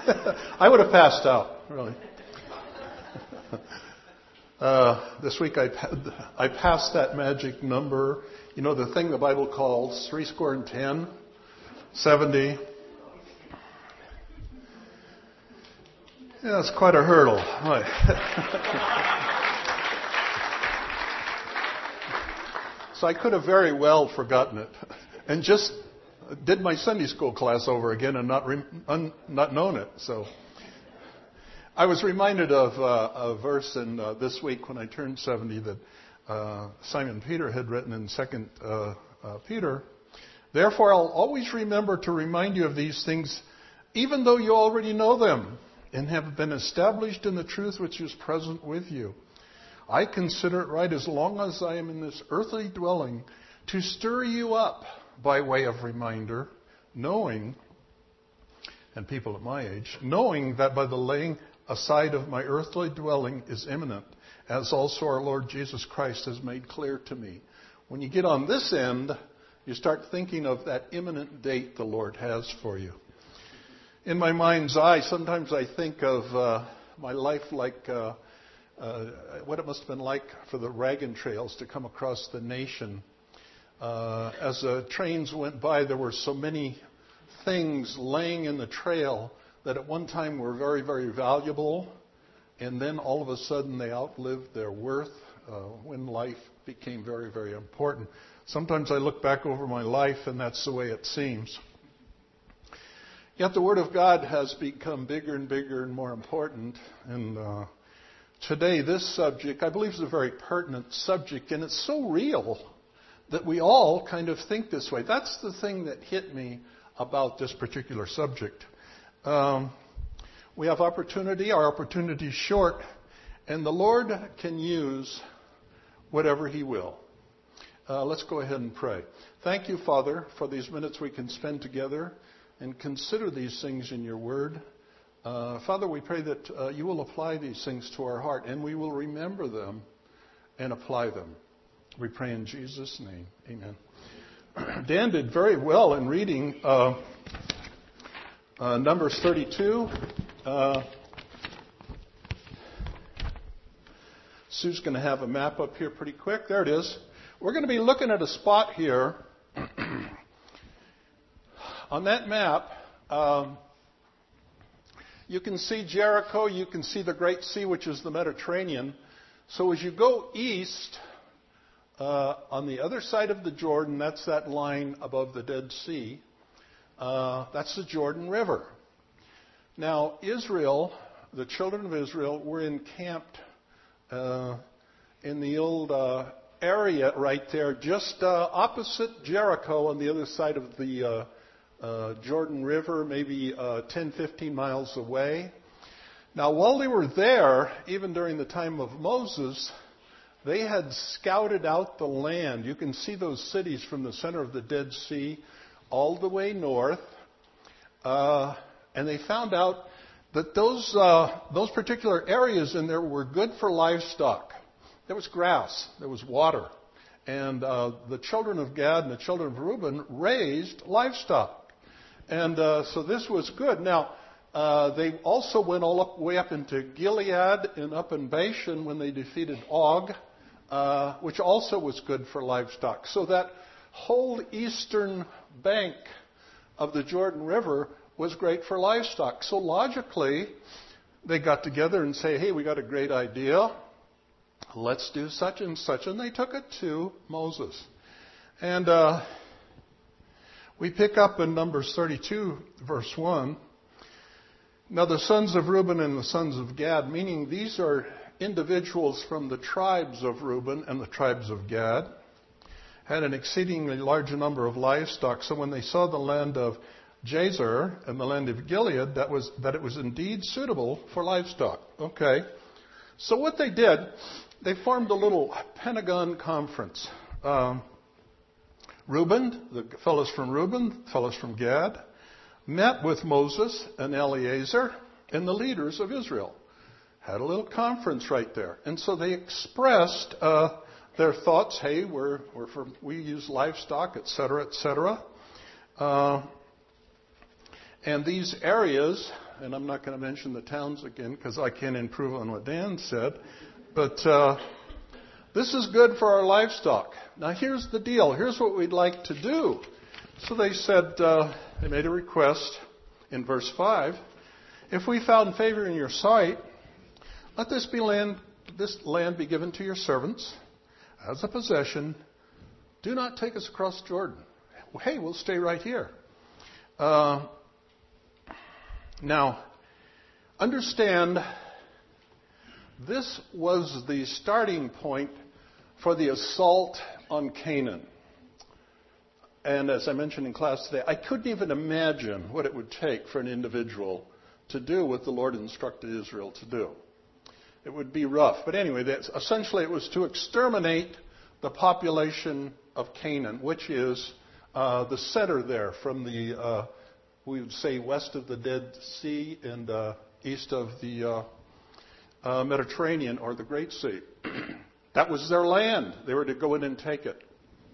I would have passed out, really. This week I passed that magic number. You know, the thing the Bible calls 70. 70. Yeah, it's quite a hurdle. So I could have very well forgotten it and just did my Sunday school class over again and not known it. So I was reminded of a verse in this week when I turned 70 that Simon Peter had written in 2 Peter. Therefore, I'll always remember to remind you of these things, even though you already know them and have been established in the truth which is present with you. I consider it right, as long as I am in this earthly dwelling, to stir you up by way of reminder, knowing, and people at my age, knowing that by the laying aside of my earthly dwelling is imminent, as also our Lord Jesus Christ has made clear to me. When you get on this end, you start thinking of that imminent date the Lord has for you. In my mind's eye, sometimes I think of my life like what it must have been like for the wagon trails to come across the nation. As the trains went by, there were so many things laying in the trail that at one time were very, very valuable, and then all of a sudden they outlived their worth when life became very, very important. Sometimes I look back over my life, and that's the way it seems. Yet the Word of God has become bigger and bigger and more important, and today this subject, I believe, is a very pertinent subject, and it's so real that we all kind of think this way. That's the thing that hit me about this particular subject. We have opportunity. Our opportunity is short, and the Lord can use whatever He will. Let's go ahead and pray. Thank you, Father, for these minutes we can spend together and consider these things in your word. Father, we pray that you will apply these things to our heart, and we will remember them and apply them. We pray in Jesus' name. Amen. Dan did very well in reading Numbers 32. Sue's going to have a map up here pretty quick. There it is. We're going to be looking at a spot here. On that map, you can see Jericho. You can see the Great Sea, which is the Mediterranean. So as you go east, on the other side of the Jordan, that's that line above the Dead Sea. That's the Jordan River. Now, Israel, the children of Israel, were encamped in the old area right there, just opposite Jericho on the other side of the Jordan River, maybe 10, 15 miles away. Now, while they were there, even during the time of Moses, they had scouted out the land. You can see those cities from the center of the Dead Sea all the way north. And they found out that those particular areas in there were good for livestock. There was grass. There was water. And the children of Gad and the children of Reuben raised livestock. And so this was good. Now, they also went all the way up into Gilead and up in Bashan when they defeated Og, which also was good for livestock. So that whole eastern bank of the Jordan River was great for livestock. So logically, they got together and say, hey, we got a great idea. Let's do such and such. And they took it to Moses. And we pick up in Numbers 32, verse 1. Now the sons of Reuben and the sons of Gad, meaning these are individuals from the tribes of Reuben and the tribes of Gad, had an exceedingly large number of livestock. So when they saw the land of Jazer and the land of Gilead, that it was indeed suitable for livestock. Okay. So what they did, they formed a little Pentagon conference. Reuben, the fellows from Reuben, fellows from Gad, met with Moses and Eleazar and the leaders of Israel. Had a little conference right there. And so they expressed their thoughts. Hey, we use livestock, et cetera, et cetera. And these areas, and I'm not going to mention the towns again because I can't improve on what Dan said, but this is good for our livestock. Now here's the deal. Here's what we'd like to do. So they said, they made a request in verse 5. If we found favor in your sight, let this land be given to your servants as a possession. Do not take us across Jordan. Hey, we'll stay right here. Now, understand, this was the starting point for the assault on Canaan. And as I mentioned in class today, I couldn't even imagine what it would take for an individual to do what the Lord instructed Israel to do. It would be rough. But anyway, essentially it was to exterminate the population of Canaan, which is the center there from the, we would say, west of the Dead Sea and east of the Mediterranean or the Great Sea. That was their land. They were to go in and take it.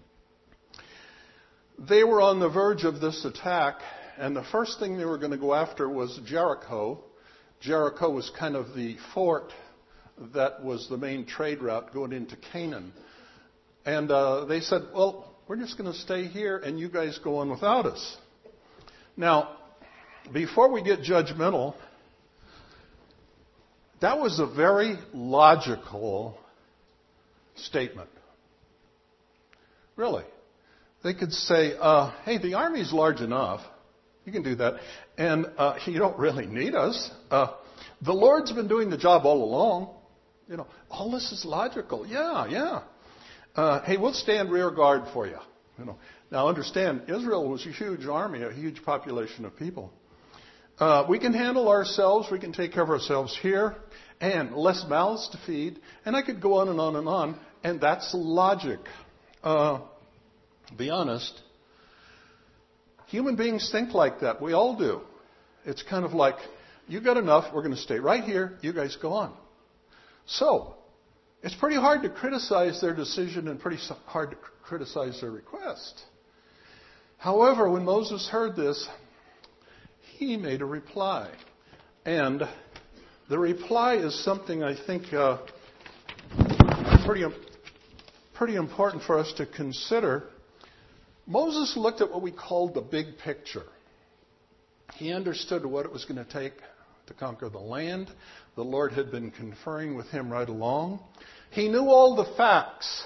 They were on the verge of this attack, and the first thing they were going to go after was Jericho. Jericho was kind of the fort that was the main trade route going into Canaan. And they said, well, we're just going to stay here, and you guys go on without us. Now, before we get judgmental, that was a very logical statement. Really. They could say, hey, the army's large enough. You can do that. And you don't really need us. The Lord's been doing the job all along. You know, all this is logical. Yeah. Hey, we'll stand rear guard for you. You know. Now understand, Israel was a huge army, a huge population of people. We can handle ourselves. We can take care of ourselves here. And less mouths to feed. And I could go on and on and on. And that's logic. Be honest, human beings think like that. We all do. It's kind of like, you got enough, we're going to stay right here, you guys go on. So, it's pretty hard to criticize their decision and pretty hard to criticize their request. However, when Moses heard this, he made a reply. And the reply is something I think pretty important for us to consider. Moses looked at what we called the big picture. He understood what it was going to take to conquer the land. The Lord had been conferring with him right along. He knew all the facts.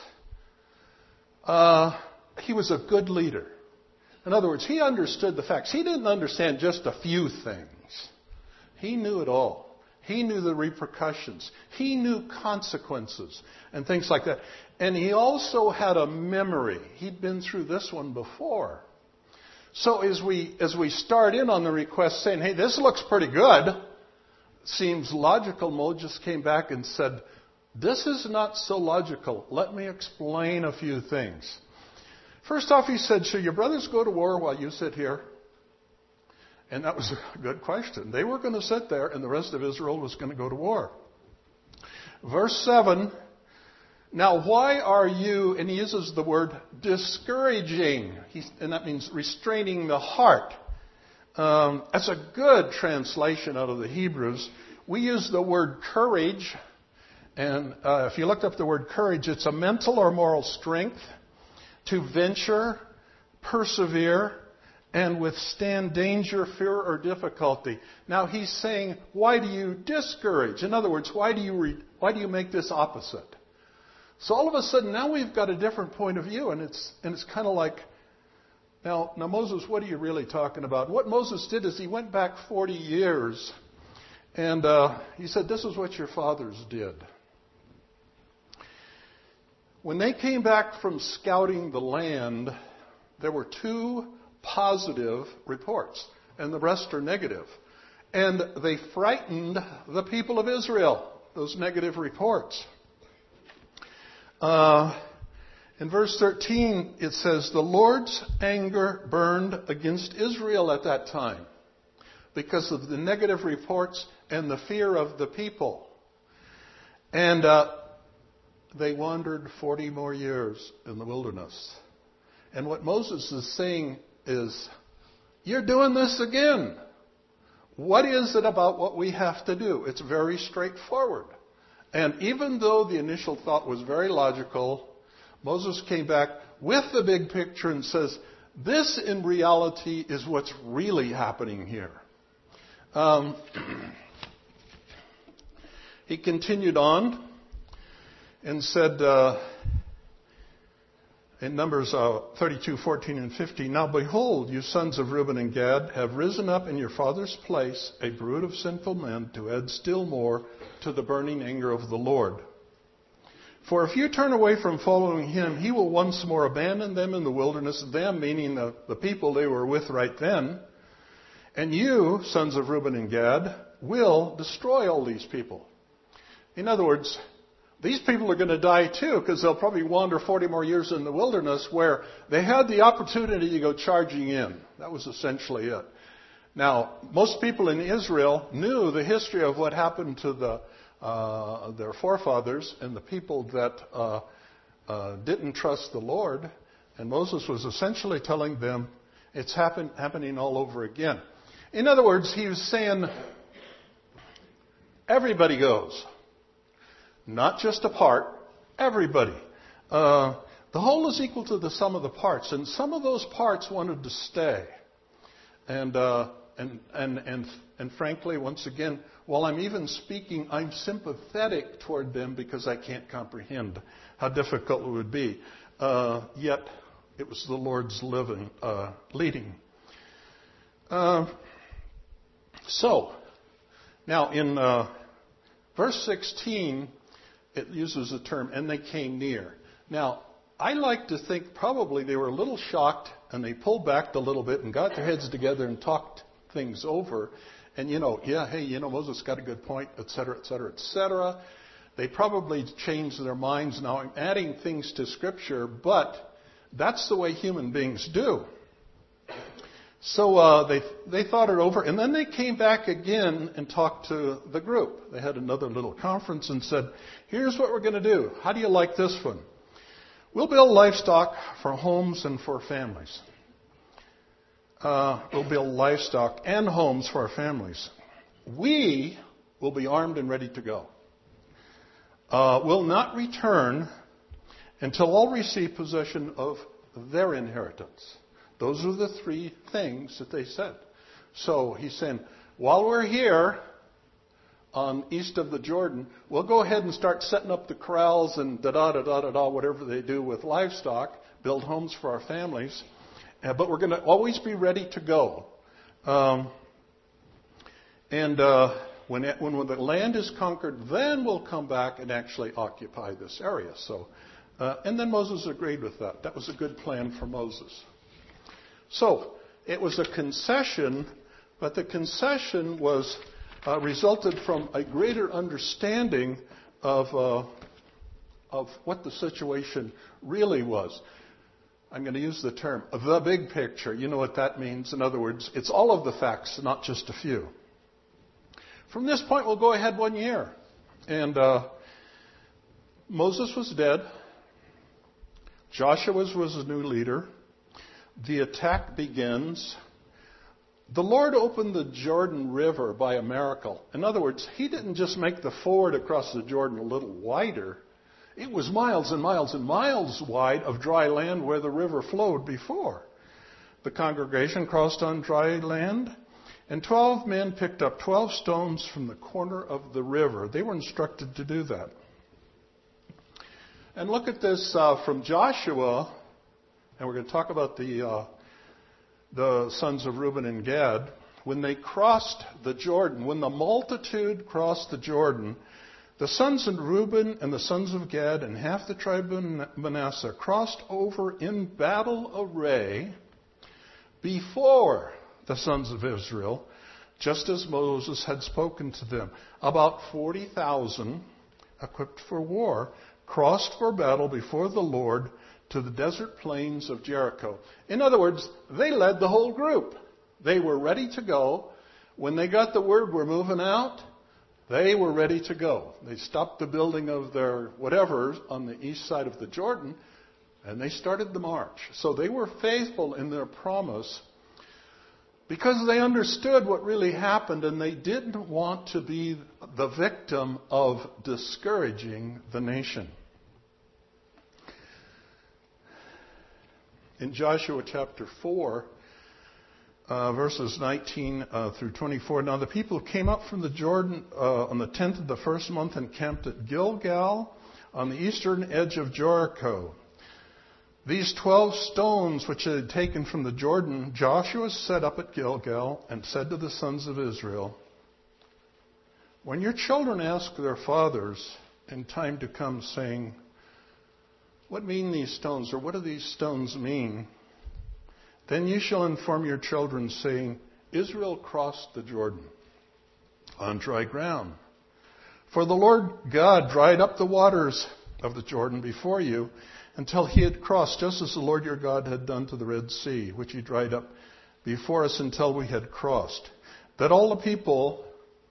He was a good leader. In other words, he understood the facts. He didn't understand just a few things. He knew it all. He knew the repercussions. He knew consequences and things like that. And he also had a memory. He'd been through this one before. So as we start in on the request saying, hey, this looks pretty good, seems logical, Moses came back and said, this is not so logical. Let me explain a few things. First off, he said, should your brothers go to war while you sit here? And that was a good question. They were going to sit there, and the rest of Israel was going to go to war. Verse 7, now why are you, and he uses the word discouraging, and that means restraining the heart. That's a good translation out of the Hebrews. We use the word courage, and if you looked up the word courage, it's a mental or moral strength to venture, persevere, and withstand danger, fear, or difficulty. Now he's saying, why do you discourage? In other words, why do you make this opposite? So all of a sudden, now we've got a different point of view, and it's kind of like, now Moses, what are you really talking about? What Moses did is he went back 40 years, and he said, this is what your fathers did. When they came back from scouting the land, there were 2 positive reports, and the rest are negative. And they frightened the people of Israel, those negative reports. In verse 13, it says, the Lord's anger burned against Israel at that time because of the negative reports and the fear of the people. And they wandered 40 more years in the wilderness. And what Moses is saying is, you're doing this again. what is it about what we have to do? It's very straightforward. And even though the initial thought was very logical, Moses came back with the big picture and says, this in reality is what's really happening here. He continued on and said in Numbers 32, 14, and 15, now behold, you sons of Reuben and Gad have risen up in your father's place a brood of sinful men to add still more to the burning anger of the Lord. For if you turn away from following him, he will once more abandon them in the wilderness, them meaning the people they were with right then. And you, sons of Reuben and Gad, will destroy all these people. In other words, these people are going to die too, because they'll probably wander 40 more years in the wilderness where they had the opportunity to go charging in. That was essentially it. Now, most people in Israel knew the history of what happened to their forefathers and the people that didn't trust the Lord. And Moses was essentially telling them it's happening all over again. In other words, he was saying everybody goes. Not just a part, everybody. The whole is equal to the sum of the parts, and some of those parts wanted to stay. And frankly, once again, while I'm even speaking, I'm sympathetic toward them because I can't comprehend how difficult it would be. Yet, it was the Lord's leading. So, now in verse 16, it uses the term, and they came near. Now, I like to think probably they were a little shocked, and they pulled back a little bit and got their heads together and talked things over. And, Moses got a good point, et cetera, et cetera, et cetera. They probably changed their minds. Now, I'm adding things to Scripture, but that's the way human beings do. So they thought it over, and then they came back again and talked to the group. They had another little conference and said, here's what we're going to do. How do you like this one? We'll build livestock for homes and for families. We'll build livestock and homes for our families. We will be armed and ready to go. We'll not return until all receive possession of their inheritance. Those are the three things that they said. So he's saying, while we're here on east of the Jordan, we'll go ahead and start setting up the corrals and da-da-da-da-da-da, whatever they do with livestock, build homes for our families. But we're going to always be ready to go. When the land is conquered, then we'll come back and actually occupy this area. So, and then Moses agreed with that. That was a good plan for Moses. So, it was a concession, but the concession was resulted from a greater understanding of what the situation really was. I'm going to use the term, the big picture. You know what that means. In other words, it's all of the facts, not just a few. From this point, we'll go ahead 1 year. And Moses was dead. Joshua was a new leader. The attack begins. The Lord opened the Jordan River by a miracle. In other words, he didn't just make the ford across the Jordan a little wider. It was miles and miles and miles wide of dry land where the river flowed before. The congregation crossed on dry land, and 12 men picked up 12 stones from the corner of the river. They were instructed to do that. And look at this from Joshua. And we're going to talk about the sons of Reuben and Gad. When they crossed the Jordan, when the multitude crossed the Jordan, the sons of Reuben and the sons of Gad and half the tribe of Manasseh crossed over in battle array before the sons of Israel, just as Moses had spoken to them. About 40,000, equipped for war, crossed for battle before the Lord to the desert plains of Jericho. In other words, they led the whole group. They were ready to go. When they got the word, we're moving out, they were ready to go. They stopped the building of their whatever on the east side of the Jordan, and they started the march. So they were faithful in their promise. Because they understood what really happened and they didn't want to be the victim of discouraging the nation. In Joshua chapter 4, verses 19 through 24, now the people came up from the Jordan on the 10th of the first month and camped at Gilgal on the eastern edge of Jericho. These 12 stones which they had taken from the Jordan, Joshua set up at Gilgal and said to the sons of Israel, when your children ask their fathers in time to come, saying, what mean these stones, or what do these stones mean? Then you shall inform your children, saying, Israel crossed the Jordan on dry ground. For the Lord God dried up the waters of the Jordan before you, until he had crossed, just as the Lord your God had done to the Red Sea, which he dried up before us until we had crossed. That all of the people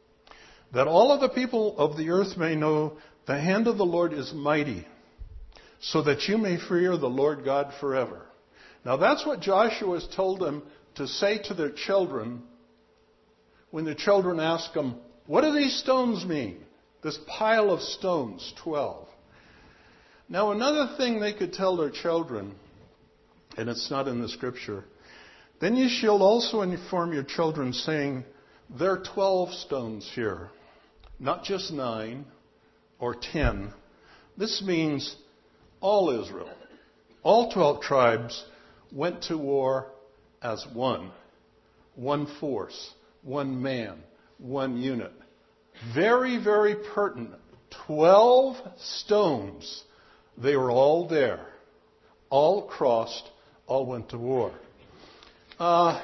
of the earth may know the hand of the Lord is mighty, so that you may fear the Lord God forever. Now that's what Joshua has told them to say to their children when the children ask them, what do these stones mean? This pile of stones, 12. Now, another thing they could tell their children, and it's not in the scripture, then you shall also inform your children, saying, there are 12 stones here, not just 9 or 10. This means all Israel, all 12 tribes went to war as one force, one man, one unit. Very, very pertinent. 12 stones. They were all there, all crossed, all went to war. Now,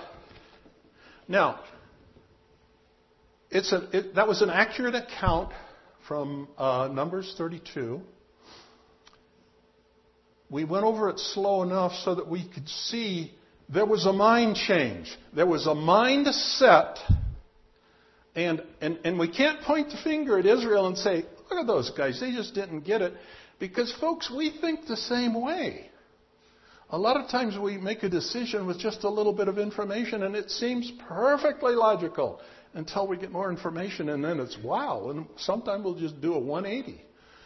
that was an accurate account from Numbers 32. We went over it slow enough so that we could see there was a mind change. There was a mindset, and we can't point the finger at Israel and say, look at those guys, they just didn't get it. Because, folks, we think the same way. A lot of times we make a decision with just a little bit of information, and it seems perfectly logical until we get more information, and then it's wow. And sometimes we'll just do a 180.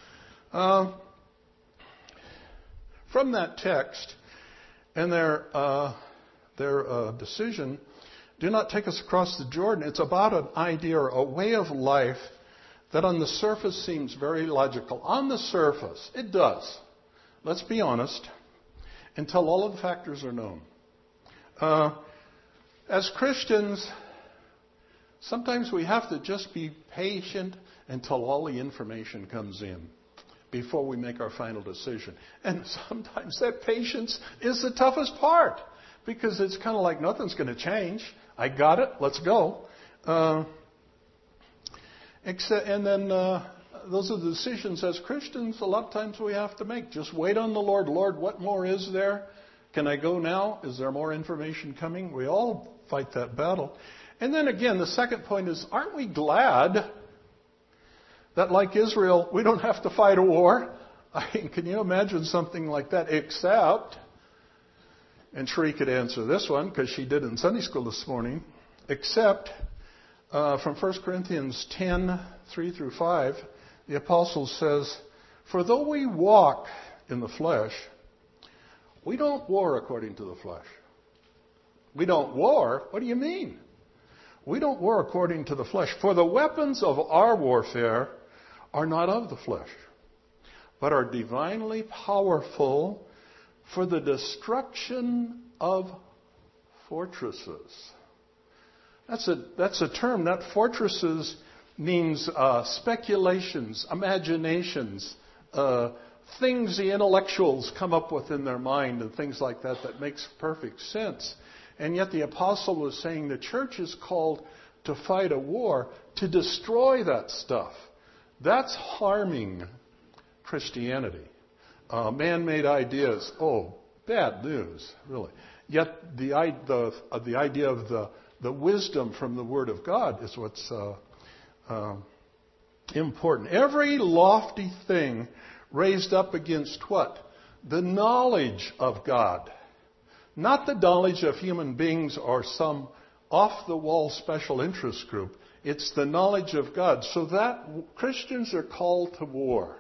From that text and their decision, do not take us across the Jordan. It's about an idea or a way of life that on the surface seems very logical. On the surface, it does. Let's be honest, until all of the factors are known. As Christians, sometimes we have to just be patient until all the information comes in before we make our final decision. And sometimes that patience is the toughest part, because it's kind of like nothing's going to change. I got it, let's go. And then those are the decisions as Christians a lot of times we have to make. Just wait on the Lord. Lord, what more is there? Can I go now? Is there more information coming? We all fight that battle. And then again, the second point is, aren't we glad that, like Israel, we don't have to fight a war? I mean, can you imagine something like that? Except, and Sheree could answer this one because she did in Sunday school this morning, except from 1 Corinthians 10, 3 through 5, the apostle says, for though we walk in the flesh, we don't war according to the flesh. We don't war? What do you mean? We don't war according to the flesh. For the weapons of our warfare are not of the flesh, but are divinely powerful for the destruction of fortresses. That's a term. That fortresses means speculations, imaginations, things the intellectuals come up with in their mind and things like that makes perfect sense. And yet the apostle was saying the church is called to fight a war, to destroy that stuff. That's harming Christianity. Man-made ideas, bad news, really. Yet the idea of the wisdom from the Word of God is what's important. Every lofty thing raised up against what? The knowledge of God. Not the knowledge of human beings or some off-the-wall special interest group. It's the knowledge of God. So that Christians are called to war.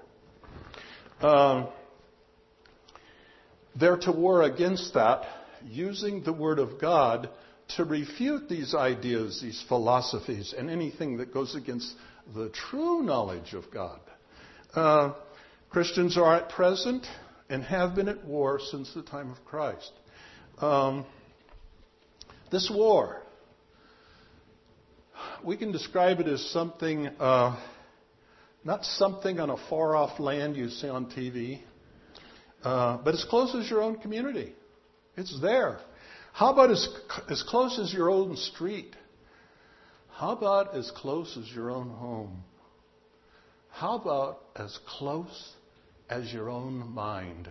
They're to war against that, using the Word of God to refute these ideas, these philosophies, and anything that goes against the true knowledge of God. Christians are at present and have been at war since the time of Christ. This war, we can describe it as something, not something on a far-off land you see on TV, but as close as your own community. It's there. How about as close as your own street? How about as close as your own home? How about as close as your own mind?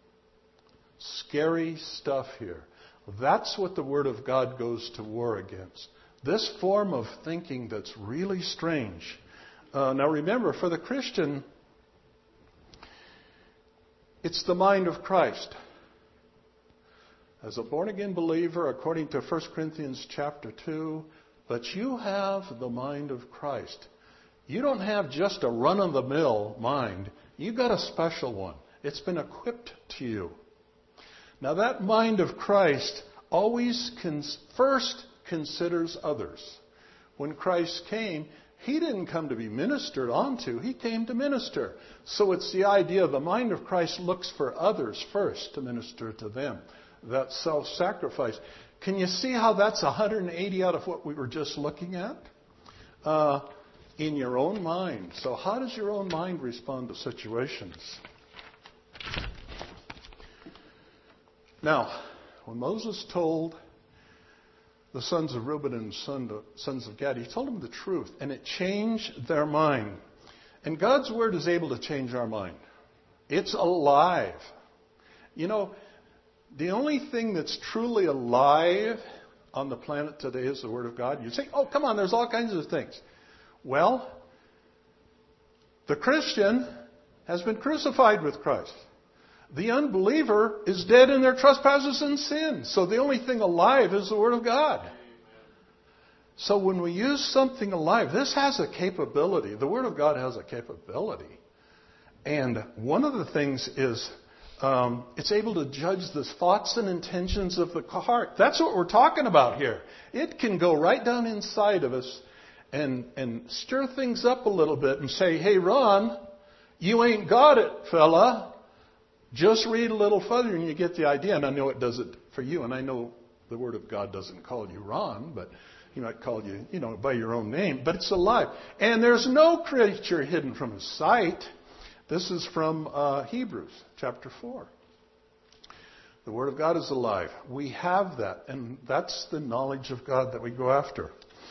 Scary stuff here. That's what the Word of God goes to war against. This form of thinking that's really strange. Now remember, for the Christian, it's the mind of Christ. As a born-again believer, according to 1 Corinthians chapter 2, but you have the mind of Christ. You don't have just a run-of-the-mill mind. You've got a special one. It's been equipped to you. Now that mind of Christ always first considers others. When Christ came, He didn't come to be ministered onto. He came to minister. So it's the idea the mind of Christ looks for others first to minister to them. That self-sacrifice. Can you see how that's 180 out of what we were just looking at? In your own mind. So how does your own mind respond to situations? Now, when Moses told the sons of Reuben and sons of Gad, he told them the truth, and it changed their mind. And God's Word is able to change our mind. It's alive. You know, the only thing that's truly alive on the planet today is the Word of God. You say, oh, come on, there's all kinds of things. Well, the Christian has been crucified with Christ. The unbeliever is dead in their trespasses and sins. So the only thing alive is the Word of God. So when we use something alive, this has a capability. The Word of God has a capability. And one of the things is it's able to judge the thoughts and intentions of the heart. That's what we're talking about here. It can go right down inside of us and stir things up a little bit and say, hey, Ron, you ain't got it, fella. Just read a little further and you get the idea. And I know it does it for you. And I know the Word of God doesn't call you Ron, but He might call you, by your own name. But it's alive. And there's no creature hidden from His sight. This is from Hebrews chapter 4. The Word of God is alive. We have that. And that's the knowledge of God that we go after.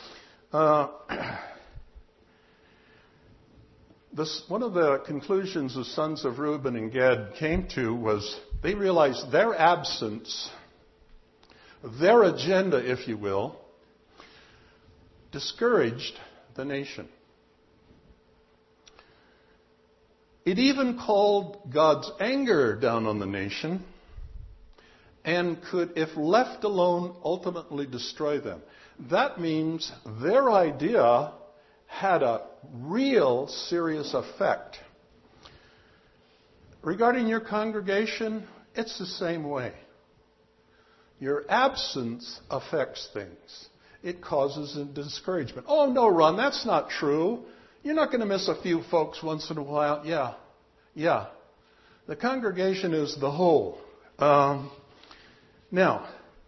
One of the conclusions the sons of Reuben and Gad came to was they realized their absence, their agenda, if you will, discouraged the nation. It even called God's anger down on the nation and could, if left alone, ultimately destroy them. That means their idea had a real serious effect. Regarding your congregation, it's the same way. Your absence affects things. It causes a discouragement. Oh, no, Ron, that's not true. You're not going to miss a few folks once in a while. Yeah. The congregation is the whole. Now,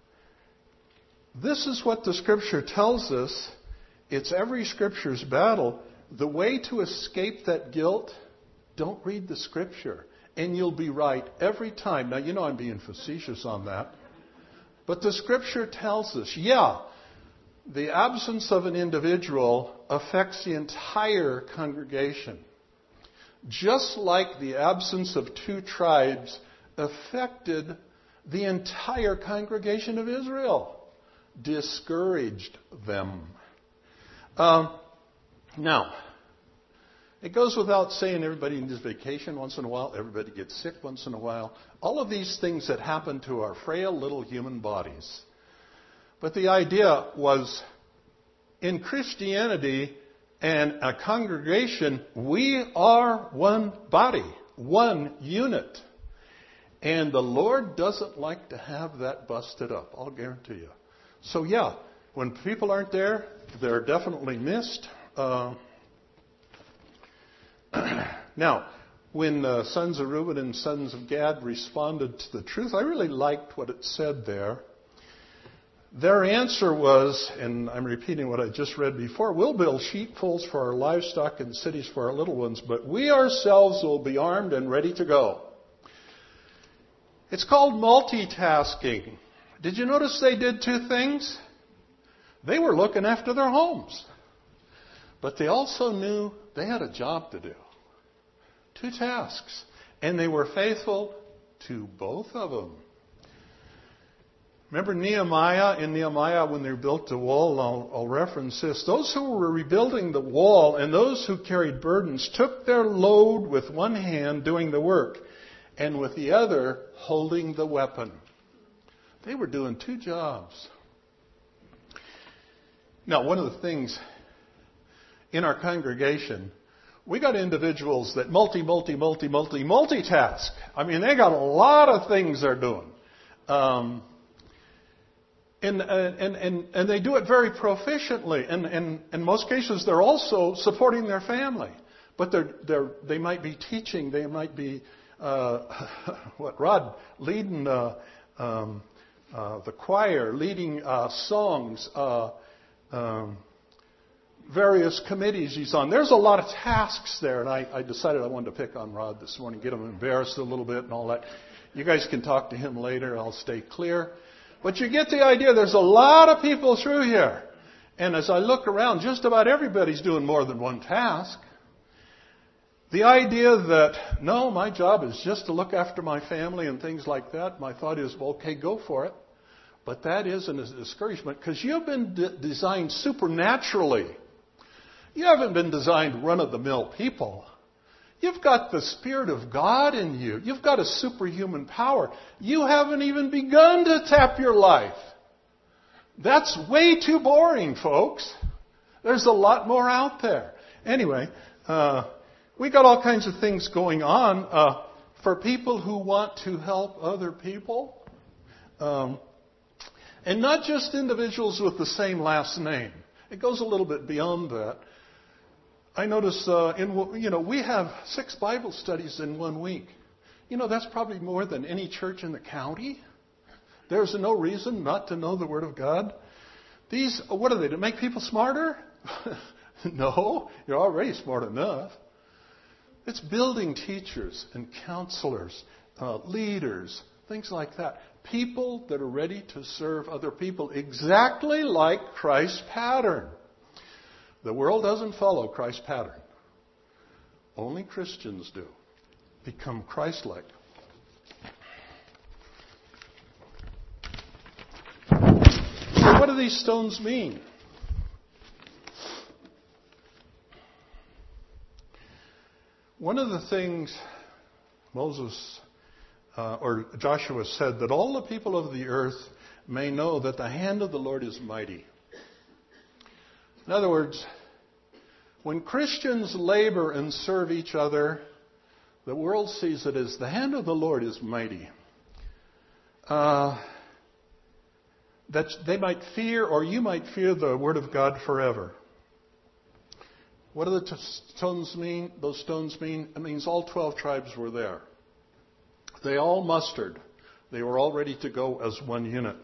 this is what the Scripture tells us. It's every Scripture's battle. The way to escape that guilt, don't read the Scripture. And you'll be right every time. Now, I'm being facetious on that. But the Scripture tells us, the absence of an individual affects the entire congregation. Just like the absence of two tribes affected the entire congregation of Israel. Discouraged them. Now, it goes without saying everybody needs vacation once in a while. Everybody gets sick once in a while. All of these things that happen to our frail little human bodies. But the idea was, in Christianity and a congregation, we are one body, one unit. And the Lord doesn't like to have that busted up, I'll guarantee you. So yeah, when people aren't there, they're definitely missed. Now, when the sons of Reuben and sons of Gad responded to the truth, I really liked what it said there. Their answer was, and I'm repeating what I just read before, we'll build sheepfolds for our livestock and cities for our little ones, but we ourselves will be armed and ready to go. It's called multitasking. Did you notice they did two things? They were looking after their homes, but they also knew they had a job to do. Two tasks. And they were faithful to both of them. Remember Nehemiah? In Nehemiah, when they built the wall, I'll reference this. Those who were rebuilding the wall and those who carried burdens took their load with one hand doing the work and with the other holding the weapon. They were doing two jobs. Now, one of the things in our congregation, we got individuals that multitask. I mean, they got a lot of things they're doing. And they do it very proficiently. And in most cases, they're also supporting their family. But they might be teaching. They might be, Rod, leading the choir, leading songs, various committees he's on. There's a lot of tasks there, and I decided I wanted to pick on Rod this morning, get him embarrassed a little bit and all that. You guys can talk to him later. I'll stay clear. But you get the idea. There's a lot of people through here. And as I look around, just about everybody's doing more than one task. The idea that, no, my job is just to look after my family and things like that, my thought is, well, okay, go for it. But that isn't a discouragement because you've been designed supernaturally. You haven't been designed run-of-the-mill people. You've got the Spirit of God in you. You've got a superhuman power. You haven't even begun to tap your life. That's way too boring, folks. There's a lot more out there. Anyway, we got all kinds of things going on for people who want to help other people. And not just individuals with the same last name. It goes a little bit beyond that. I notice, we have 6 Bible studies in 1 week. That's probably more than any church in the county. There's no reason not to know the Word of God. These, what are they, to make people smarter? No, you're already smart enough. It's building teachers and counselors, leaders, things like that. People that are ready to serve other people exactly like Christ's pattern. The world doesn't follow Christ's pattern. Only Christians do. Become Christ-like. So what do these stones mean? One of the things Moses or Joshua said, that all the people of the earth may know that the hand of the Lord is mighty. In other words, when Christians labor and serve each other, the world sees it as the hand of the Lord is mighty. That they might fear, or you might fear the Word of God forever. What do the stones mean? Those stones mean, it means all 12 tribes were there. They all mustered. They were all ready to go as one unit.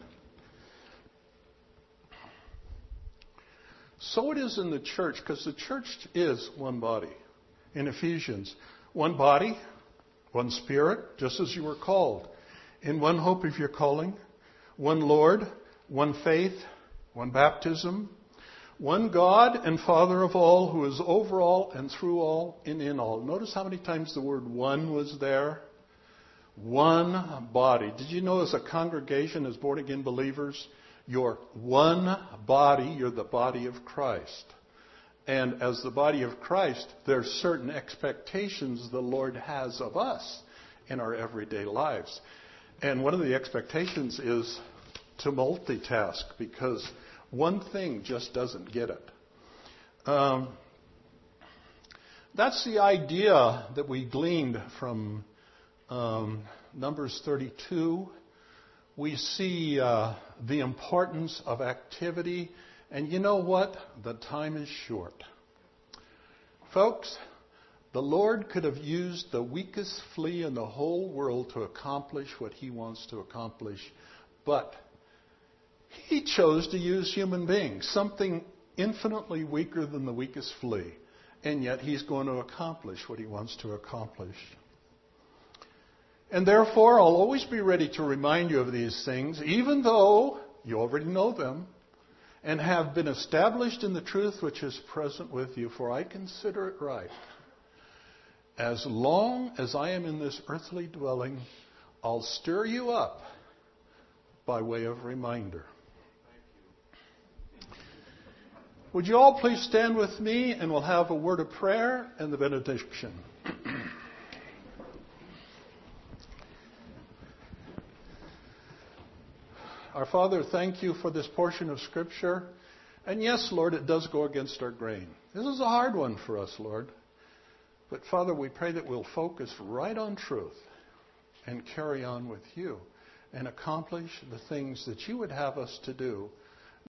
So it is in the church, because the church is one body. In Ephesians, one body, one Spirit, just as you were called. In one hope of your calling, one Lord, one faith, one baptism, one God and Father of all, who is over all and through all and in all. Notice how many times the word one was there? One body. Did you know as a congregation, as born-again believers, you're one body, you're the body of Christ. And as the body of Christ, there's certain expectations the Lord has of us in our everyday lives. And one of the expectations is to multitask because one thing just doesn't get it. That's the idea that we gleaned from Numbers 32. We see the importance of activity. And you know what? The time is short. Folks, the Lord could have used the weakest flea in the whole world to accomplish what He wants to accomplish. But He chose to use human beings, something infinitely weaker than the weakest flea. And yet He's going to accomplish what He wants to accomplish. And therefore, I'll always be ready to remind you of these things, even though you already know them, and have been established in the truth which is present with you. For I consider it right, as long as I am in this earthly dwelling, I'll stir you up by way of reminder. Would you all please stand with me, and we'll have a word of prayer and the benediction. Our Father, thank you for this portion of Scripture. And yes, Lord, it does go against our grain. This is a hard one for us, Lord. But Father, we pray that we'll focus right on truth and carry on with you and accomplish the things that you would have us to do